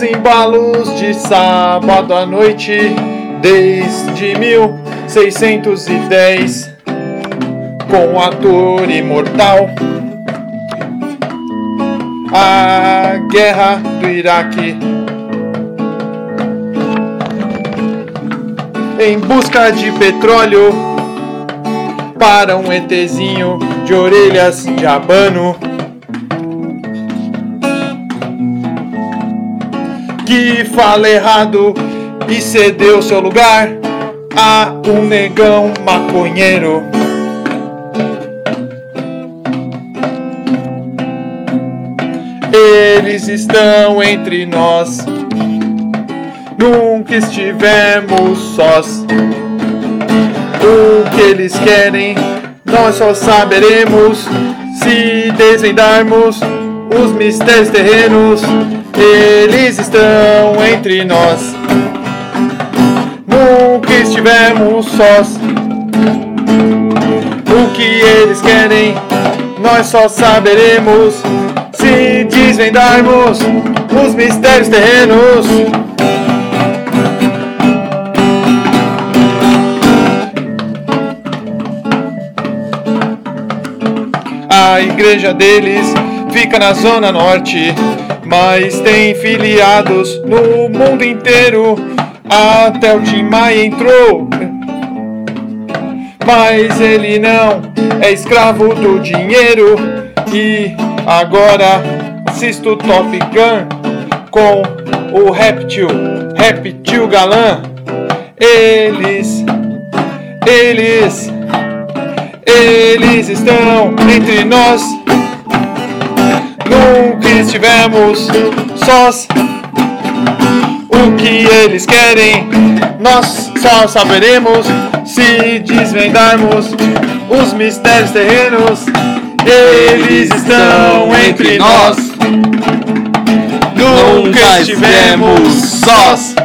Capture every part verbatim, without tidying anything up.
embalos de sábado à noite, desde mil seiscentos e dez, com o ator imortal, a guerra do Iraque, em busca de petróleo, para um ETzinho de orelhas de abano, que fala errado e cedeu seu lugar a um negão maconheiro. Eles estão entre nós, nunca estivemos sós. O que eles querem, nós só saberemos se desvendarmos os mistérios terrenos. Eles estão entre nós, nunca estivemos sós. O que eles querem, nós só saberemos se desvendarmos os mistérios terrenos. A igreja deles fica na zona norte, mas tem filiados no mundo inteiro. Até o Tim Maia entrou, mas ele não é escravo do dinheiro. E agora assisto Top Gun com o Réptil, Réptil Galã. Eles, eles, eles estão entre nós, nunca estivemos sós. O que eles querem, nós só saberemos se desvendarmos os mistérios terrenos. Eles estão entre nós, nunca estivemos sós.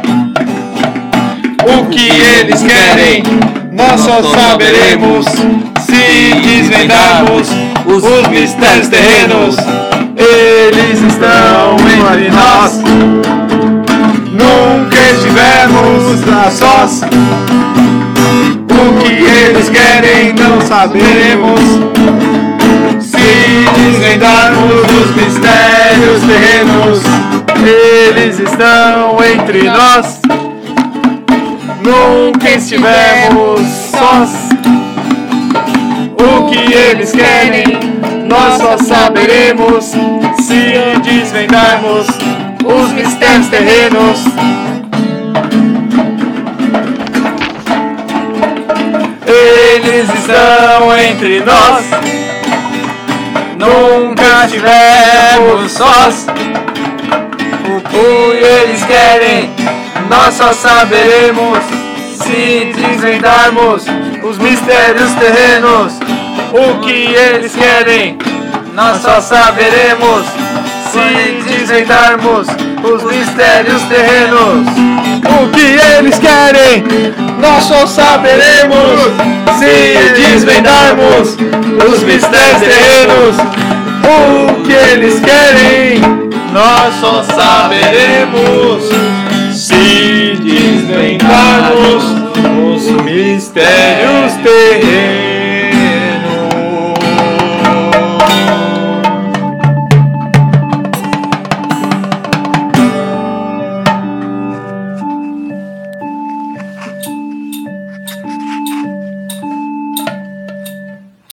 O que eles querem, nós só saberemos se desvendarmos os mistérios terrenos. Eles estão entre nós, nunca estivemos a sós. O que eles querem, não saberemos se desvendarmos os mistérios terrenos. Eles estão entre nós, nunca estivemos sós. O que eles querem, nós só saberemos se desvendarmos os mistérios terrenos. Eles estão entre nós, nunca estivemos sós. O que eles querem, nós só saberemos se desvendarmos os mistérios terrenos. O que eles querem, nós só saberemos se desvendarmos os mistérios terrenos. O que eles querem, nós só saberemos se desvendarmos os mistérios terrenos. O que eles querem, nós só saberemos se desvendarmos os mistérios terrenos.